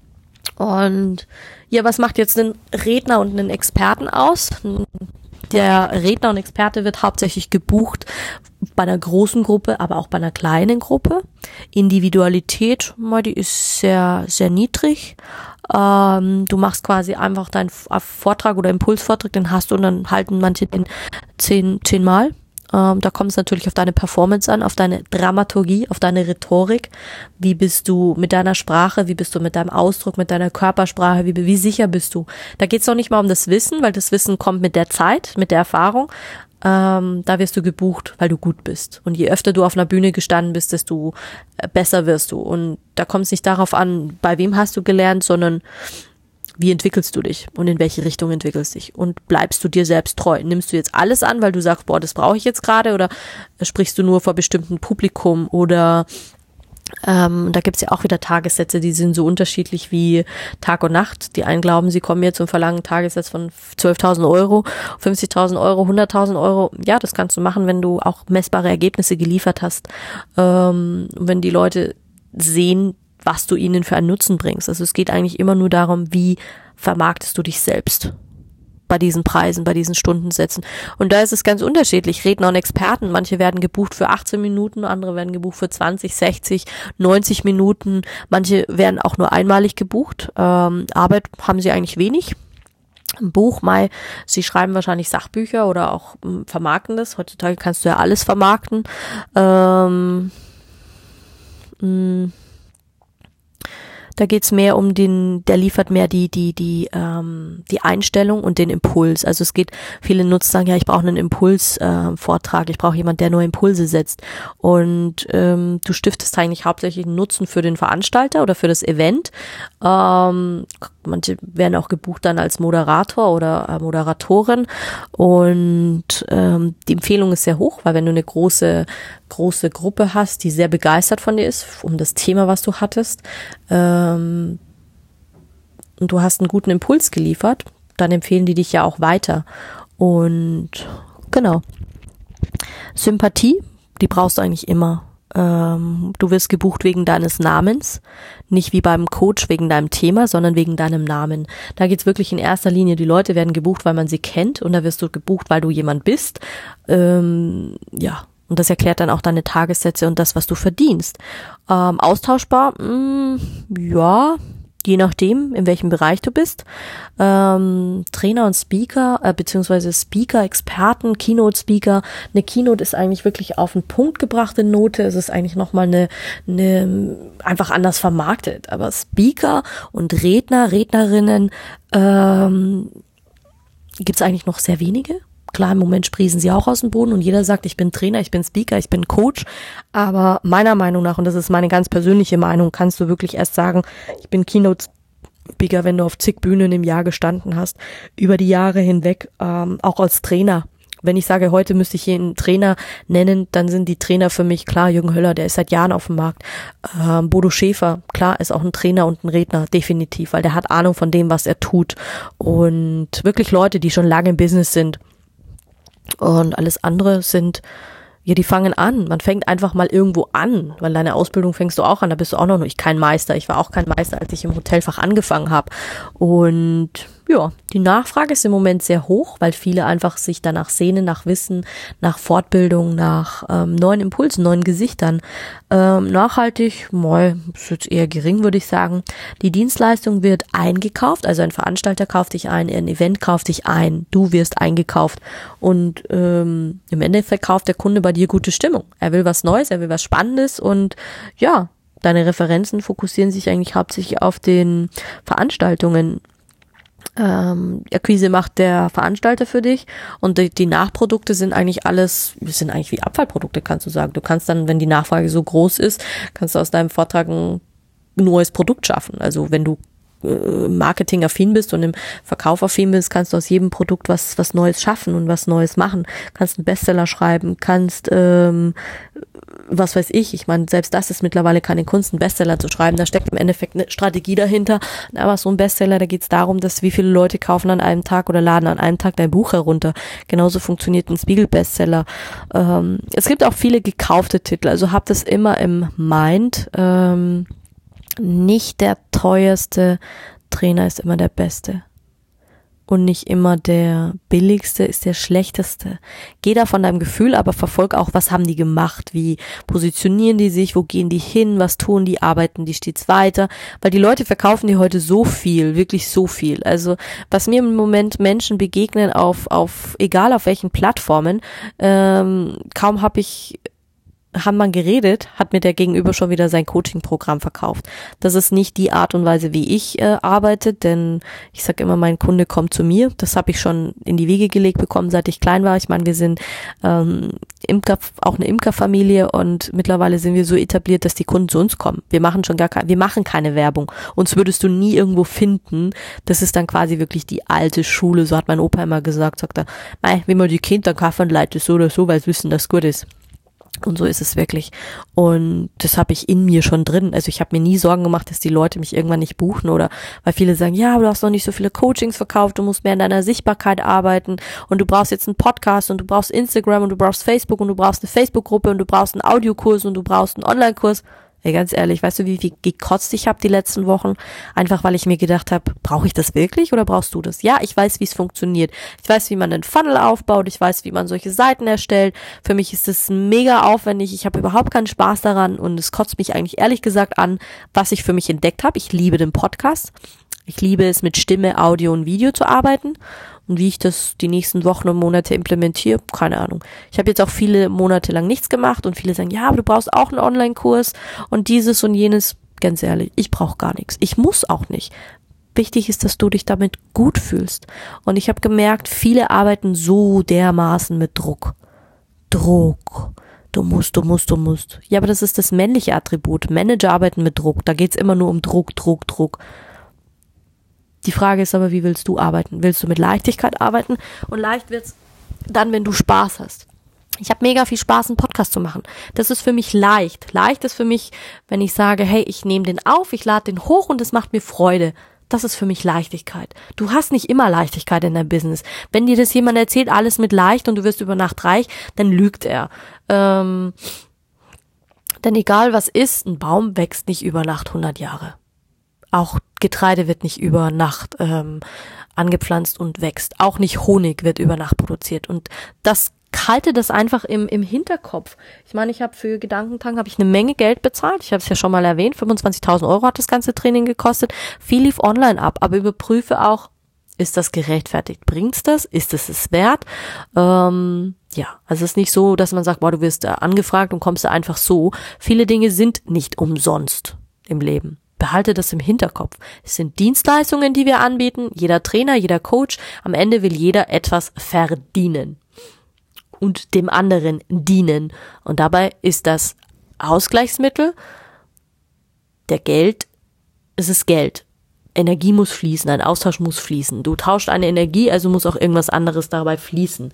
A: Und ja, was macht jetzt einen Redner und einen Experten aus? Der Redner und Experte wird hauptsächlich gebucht bei einer großen Gruppe, aber auch bei einer kleinen Gruppe. Individualität, die ist sehr, sehr niedrig. Ähm, du machst quasi einfach deinen Vortrag oder Impulsvortrag, den hast du und dann halten manche den zehn, zehn Mal. Ähm, da kommt es natürlich auf deine Performance an, auf deine Dramaturgie, auf deine Rhetorik. Wie bist du mit deiner Sprache, wie bist du mit deinem Ausdruck, mit deiner Körpersprache, wie, wie sicher bist du? Da geht es noch nicht mal um das Wissen, weil das Wissen kommt mit der Zeit, mit der Erfahrung. Ähm, da wirst du gebucht, weil du gut bist. Und je öfter du auf einer Bühne gestanden bist, desto besser wirst du. Und da kommt es nicht darauf an, bei wem hast du gelernt, sondern wie entwickelst du dich und in welche Richtung entwickelst du dich und bleibst du dir selbst treu? Nimmst du jetzt alles an, weil du sagst, boah, das brauche ich jetzt gerade, oder sprichst du nur vor bestimmten Publikum, oder ähm, da gibt's ja auch wieder Tagessätze, die sind so unterschiedlich wie Tag und Nacht. Die einen glauben, sie kommen jetzt und verlangen einen Tagessatz von zwölftausend Euro, fünfzigtausend Euro, hunderttausend Euro. Ja, das kannst du machen, wenn du auch messbare Ergebnisse geliefert hast. Ähm, wenn die Leute sehen, was du ihnen für einen Nutzen bringst. Also es geht eigentlich immer nur darum, wie vermarktest du dich selbst bei diesen Preisen, bei diesen Stundensätzen. Und da ist es ganz unterschiedlich. Redner und Experten, manche werden gebucht für achtzehn Minuten, andere werden gebucht für zwanzig, sechzig, neunzig Minuten. Manche werden auch nur einmalig gebucht. Ähm, Arbeit haben sie eigentlich wenig. Ein Buch, Mai, sie schreiben wahrscheinlich Sachbücher oder auch ähm, vermarkten das. Heutzutage kannst du ja alles vermarkten. Ähm, mh, Da geht's mehr um den, der liefert mehr die die die ähm, die Einstellung und den Impuls. Also es geht, viele Nutzer sagen, ja, ich brauche einen Impulsvortrag, äh, ich brauche jemand, der nur Impulse setzt. Und ähm, du stiftest eigentlich hauptsächlich einen Nutzen für den Veranstalter oder für das Event. Ähm, manche werden auch gebucht dann als Moderator oder äh, Moderatorin. Und ähm, die Empfehlung ist sehr hoch, weil wenn du eine große große Gruppe hast, die sehr begeistert von dir ist, um das Thema, was du hattest, ähm, und du hast einen guten Impuls geliefert, dann empfehlen die dich ja auch weiter. Und genau. Sympathie, die brauchst du eigentlich immer. Ähm, du wirst gebucht wegen deines Namens, nicht wie beim Coach wegen deinem Thema, sondern wegen deinem Namen. Da geht's wirklich in erster Linie, die Leute werden gebucht, weil man sie kennt, und da wirst du gebucht, weil du jemand bist. Ähm, ja. Und das erklärt dann auch deine Tagessätze und das, was du verdienst. Ähm, austauschbar, mh, ja, je nachdem, in welchem Bereich du bist. Ähm, Trainer und Speaker, äh, beziehungsweise Speaker, Experten, Keynote-Speaker. Eine Keynote ist eigentlich wirklich auf den Punkt gebrachte Note. Es ist eigentlich nochmal eine, eine, einfach anders vermarktet. Aber Speaker und Redner, Rednerinnen, ähm, gibt's eigentlich noch sehr wenige. Klar, im Moment sprießen sie auch aus dem Boden und jeder sagt, ich bin Trainer, ich bin Speaker, ich bin Coach. Aber meiner Meinung nach, und das ist meine ganz persönliche Meinung, kannst du wirklich erst sagen, ich bin Keynote-Speaker, wenn du auf zig Bühnen im Jahr gestanden hast, über die Jahre hinweg, ähm, auch als Trainer. Wenn ich sage, heute müsste ich hier einen Trainer nennen, dann sind die Trainer für mich, klar, Jürgen Höller, der ist seit Jahren auf dem Markt. Ähm, Bodo Schäfer, klar, ist auch ein Trainer und ein Redner, definitiv, weil der hat Ahnung von dem, was er tut. Und wirklich Leute, die schon lange im Business sind. Und alles andere sind, ja, die fangen an. Man fängt einfach mal irgendwo an, weil deine Ausbildung fängst du auch an. Da bist du auch noch nicht kein Meister. Ich war auch kein Meister, als ich im Hotelfach angefangen habe. Und ja, die Nachfrage ist im Moment sehr hoch, weil viele einfach sich danach sehnen, nach Wissen, nach Fortbildung, nach ähm, neuen Impulsen, neuen Gesichtern. Ähm, nachhaltig, moi, ist jetzt eher gering, würde ich sagen. Die Dienstleistung wird eingekauft, also ein Veranstalter kauft dich ein, ein Event kauft dich ein, du wirst eingekauft und ähm, im Endeffekt kauft der Kunde bei dir gute Stimmung. Er will was Neues, er will was Spannendes und ja, deine Referenzen fokussieren sich eigentlich hauptsächlich auf den Veranstaltungen. Ähm, Akquise macht der Veranstalter für dich und die, die Nachprodukte sind eigentlich alles, sind eigentlich wie Abfallprodukte, kannst du sagen. Du kannst dann, wenn die Nachfrage so groß ist, kannst du aus deinem Vortrag ein neues Produkt schaffen. Also wenn du äh, marketingaffin bist und im Verkauf affin bist, kannst du aus jedem Produkt was was Neues schaffen und was Neues machen. Kannst einen Bestseller schreiben, kannst ähm, was weiß ich, ich meine, selbst das ist mittlerweile keine Kunst, einen Bestseller zu schreiben, da steckt im Endeffekt eine Strategie dahinter, aber so ein Bestseller, da geht es darum, dass wie viele Leute kaufen an einem Tag oder laden an einem Tag dein Buch herunter. Genauso funktioniert ein Spiegel-Bestseller. Ähm, es gibt auch viele gekaufte Titel, also habt das immer im Mind. Ähm, nicht der teuerste Trainer ist immer der beste. Und nicht immer der billigste ist der schlechteste. Geh da von deinem Gefühl, aber verfolg auch, was haben die gemacht, wie positionieren die sich, wo gehen die hin, was tun die, arbeiten die stets weiter, weil die Leute verkaufen dir heute so viel, wirklich so viel. Also was mir im Moment Menschen begegnen auf, auf egal auf welchen Plattformen, ähm, kaum habe ich haben man geredet, hat mir der Gegenüber schon wieder sein Coaching-Programm verkauft. Das ist nicht die Art und Weise, wie ich äh, arbeite, denn ich sage immer, mein Kunde kommt zu mir. Das habe ich schon in die Wege gelegt bekommen, seit ich klein war. Ich meine, wir sind ähm, Imker, auch eine Imkerfamilie und mittlerweile sind wir so etabliert, dass die Kunden zu uns kommen. Wir machen schon gar keine, wir machen keine Werbung. Uns würdest du nie irgendwo finden. Das ist dann quasi wirklich die alte Schule. So hat mein Opa immer gesagt, sagt er, nein, wenn man die Kinder kaufen, leitet so oder so, weil sie wissen, dass es gut ist. Und so ist es wirklich. Und das habe ich in mir schon drin. Also ich habe mir nie Sorgen gemacht, dass die Leute mich irgendwann nicht buchen oder weil viele sagen, ja, aber du hast noch nicht so viele Coachings verkauft, du musst mehr in deiner Sichtbarkeit arbeiten und du brauchst jetzt einen Podcast und du brauchst Instagram und du brauchst Facebook und du brauchst eine Facebook-Gruppe und du brauchst einen Audiokurs und du brauchst einen Online-Kurs. Ey, ganz ehrlich, weißt du, wie viel gekotzt ich habe die letzten Wochen? Einfach, weil ich mir gedacht habe, brauche ich das wirklich oder brauchst du das? Ja, ich weiß, wie es funktioniert. Ich weiß, wie man einen Funnel aufbaut. Ich weiß, wie man solche Seiten erstellt. Für mich ist es mega aufwendig. Ich habe überhaupt keinen Spaß daran und es kotzt mich eigentlich ehrlich gesagt an, was ich für mich entdeckt habe. Ich liebe den Podcast. Ich liebe es, mit Stimme, Audio und Video zu arbeiten. Und wie ich das die nächsten Wochen und Monate implementiere, keine Ahnung. Ich habe jetzt auch viele Monate lang nichts gemacht und viele sagen, ja, aber du brauchst auch einen Online-Kurs und dieses und jenes. Ganz ehrlich, ich brauche gar nichts. Ich muss auch nicht. Wichtig ist, dass du dich damit gut fühlst. Und ich habe gemerkt, viele arbeiten so dermaßen mit Druck. Druck. Du musst, du musst, du musst. Ja, aber das ist das männliche Attribut. Manager arbeiten mit Druck. Da geht's immer nur um Druck, Druck, Druck. Die Frage ist aber, wie willst du arbeiten? Willst du mit Leichtigkeit arbeiten? Und leicht wird's dann, wenn du Spaß hast. Ich habe mega viel Spaß, einen Podcast zu machen. Das ist für mich leicht. Leicht ist für mich, wenn ich sage, hey, ich nehme den auf, ich lade den hoch und es macht mir Freude. Das ist für mich Leichtigkeit. Du hast nicht immer Leichtigkeit in deinem Business. Wenn dir das jemand erzählt, alles mit leicht und du wirst über Nacht reich, dann lügt er. Ähm, denn egal was ist, ein Baum wächst nicht über Nacht hundert Jahre. Auch Getreide wird nicht über Nacht ähm, angepflanzt und wächst. Auch nicht Honig wird über Nacht produziert. Und das halte das einfach im im Hinterkopf. Ich meine, ich habe für Gedankentanken habe ich eine Menge Geld bezahlt. Ich habe es ja schon mal erwähnt. fünfundzwanzigtausend Euro hat das ganze Training gekostet. Viel lief online ab. Aber überprüfe auch, ist das gerechtfertigt? Bringt's das? Ist es es wert? Ähm, ja, also es ist nicht so, dass man sagt, boah, du wirst äh, angefragt und kommst da einfach so. Viele Dinge sind nicht umsonst im Leben. Behalte das im Hinterkopf. Es sind Dienstleistungen, die wir anbieten. Jeder Trainer, jeder Coach. Am Ende will jeder etwas verdienen und dem anderen dienen. Und dabei ist das Ausgleichsmittel der Geld, es ist Geld. Energie muss fließen, ein Austausch muss fließen. Du tauscht eine Energie, also muss auch irgendwas anderes dabei fließen.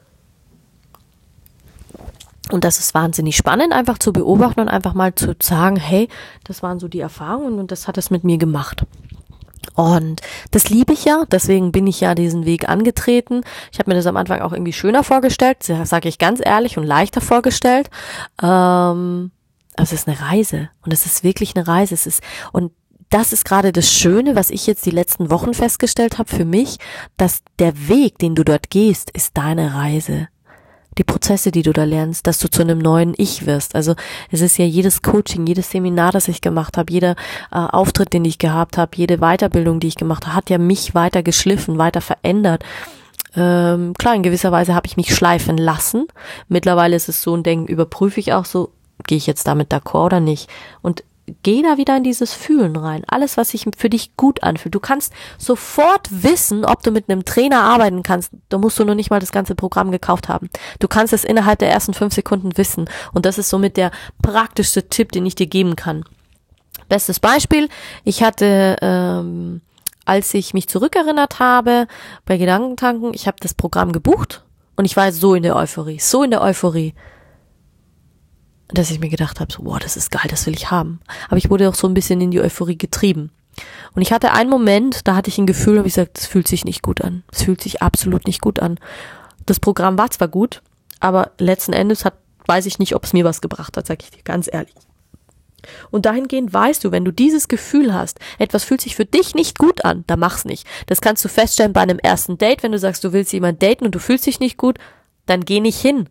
A: Und das ist wahnsinnig spannend, einfach zu beobachten und einfach mal zu sagen, hey, das waren so die Erfahrungen und das hat es mit mir gemacht. Und das liebe ich ja, deswegen bin ich ja diesen Weg angetreten. Ich habe mir das am Anfang auch irgendwie schöner vorgestellt, sage ich ganz ehrlich, und leichter vorgestellt. Ähm, also es ist eine Reise und es ist wirklich eine Reise. Es ist und das ist gerade das Schöne, was ich jetzt die letzten Wochen festgestellt habe für mich, dass der Weg, den du dort gehst, ist deine Reise. Die Prozesse, die du da lernst, dass du zu einem neuen Ich wirst. Also es ist ja jedes Coaching, jedes Seminar, das ich gemacht habe, jeder äh, Auftritt, den ich gehabt habe, jede Weiterbildung, die ich gemacht habe, hat ja mich weiter geschliffen, weiter verändert. Ähm, klar, in gewisser Weise habe ich mich schleifen lassen. Mittlerweile ist es so ein Denken, überprüfe ich auch so, gehe ich jetzt damit d'accord oder nicht? Und geh da wieder in dieses Fühlen rein. Alles, was sich für dich gut anfühlt. Du kannst sofort wissen, ob du mit einem Trainer arbeiten kannst. Da musst du nur nicht mal das ganze Programm gekauft haben. Du kannst es innerhalb der ersten fünf Sekunden wissen. Und das ist somit der praktischste Tipp, den ich dir geben kann. Bestes Beispiel, ich hatte, ähm, als ich mich zurückerinnert habe, bei Gedankentanken, ich habe das Programm gebucht und ich war so in der Euphorie, so in der Euphorie, dass ich mir gedacht habe, so, boah, das ist geil, das will ich haben. Aber ich wurde auch so ein bisschen in die Euphorie getrieben. Und ich hatte einen Moment, da hatte ich ein Gefühl, habe ich gesagt, es fühlt sich nicht gut an. Es fühlt sich absolut nicht gut an. Das Programm war zwar gut, aber letzten Endes hat, weiß ich nicht, ob es mir was gebracht hat, sag ich dir ganz ehrlich. Und dahingehend weißt du, wenn du dieses Gefühl hast, etwas fühlt sich für dich nicht gut an, dann mach's nicht. Das kannst du feststellen bei einem ersten Date, wenn du sagst, du willst jemanden daten und du fühlst dich nicht gut, dann geh nicht hin.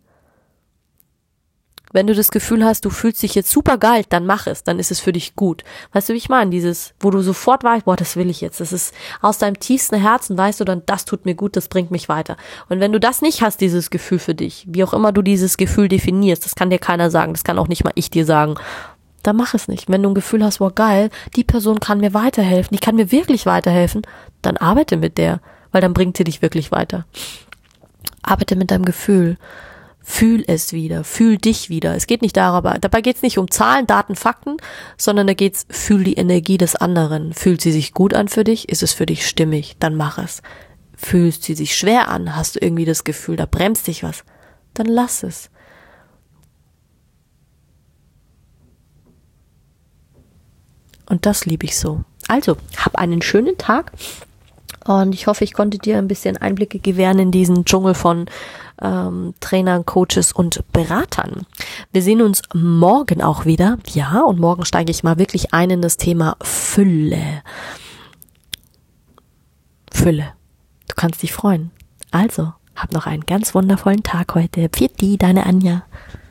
A: Wenn du das Gefühl hast, du fühlst dich jetzt super geil, dann mach es, dann ist es für dich gut. Weißt du, wie ich meine? Dieses, wo du sofort weißt, boah, das will ich jetzt. Das ist aus deinem tiefsten Herzen, weißt du dann, das tut mir gut, das bringt mich weiter. Und wenn du das nicht hast, dieses Gefühl für dich, wie auch immer du dieses Gefühl definierst, das kann dir keiner sagen, das kann auch nicht mal ich dir sagen, dann mach es nicht. Wenn du ein Gefühl hast, boah, geil, die Person kann mir weiterhelfen, die kann mir wirklich weiterhelfen, dann arbeite mit der, weil dann bringt sie dich wirklich weiter. Arbeite mit deinem Gefühl. Fühl es wieder, fühl dich wieder. Es geht nicht darüber, dabei geht es nicht um Zahlen, Daten, Fakten, sondern da geht's, fühl die Energie des anderen. Fühlt sie sich gut an für dich? Ist es für dich stimmig? Dann mach es. Fühlst sie sich schwer an? Hast du irgendwie das Gefühl, da bremst dich was? Dann lass es. Und das liebe ich so. Also, hab einen schönen Tag. Und ich hoffe, ich konnte dir ein bisschen Einblicke gewähren in diesen Dschungel von ähm, Trainern, Coaches und Beratern. Wir sehen uns morgen auch wieder. Ja, und morgen steige ich mal wirklich ein in das Thema Fülle. Fülle. Du kannst dich freuen. Also, hab noch einen ganz wundervollen Tag heute. Pfiat die, deine Anja.